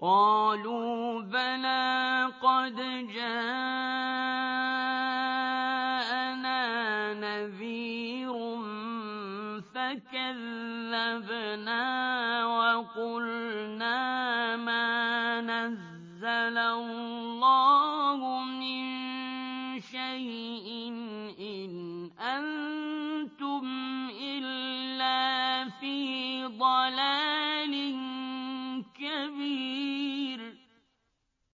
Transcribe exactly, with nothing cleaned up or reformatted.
قالوا بلى قد جاءنا نذير فكذبنا وقلنا ما نزل الله